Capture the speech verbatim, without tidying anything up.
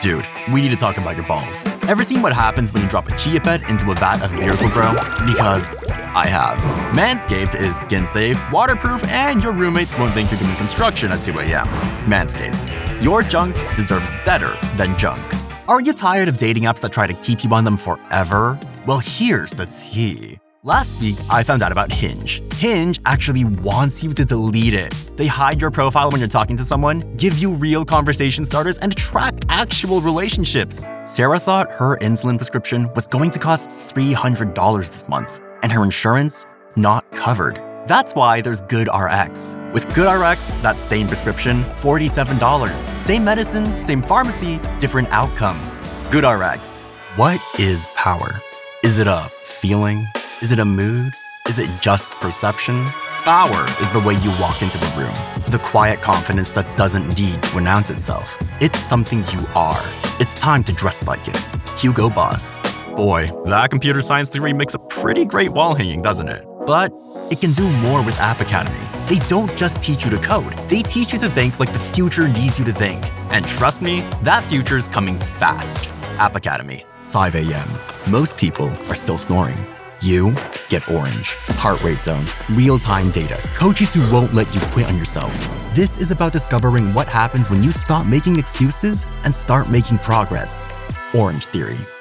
Dude, we need to talk about your balls. Ever seen what happens when you drop a chia pet into a vat of Miracle-Gro? Because I have. Manscaped is skin-safe, waterproof, and your roommates won't think you're doing construction at two a.m. Manscaped. Your junk deserves better than junk. Are you tired of dating apps that try to keep you on them forever? Well, here's the tea. Last week, I found out about Hinge. Hinge actually wants you to delete it. They hide your profile when you're talking to someone, give you real conversation starters, and track actual relationships. Sarah thought her insulin prescription was going to cost three hundred dollars this month, and her insurance not covered. That's why there's GoodRx. With GoodRx, that same prescription, forty-seven dollars. Same medicine, same pharmacy, different outcome. GoodRx. What is power? Is it a feeling? Is it a mood? Is it just perception? Power is the way you walk into a room. The quiet confidence that doesn't need to announce itself. It's something you are. It's time to dress like it. Hugo Boss. Boy, that computer science degree makes a pretty great wall hanging, doesn't it? But it can do more with App Academy. They don't just teach you to code. They teach you to think like the future needs you to think. And trust me, that future's coming fast. App Academy, five a.m. Most people are still snoring. You get Orange. Heart rate zones, real-time data, coaches who won't let you quit on yourself. This is about discovering what happens when you stop making excuses and start making progress. Orange Theory.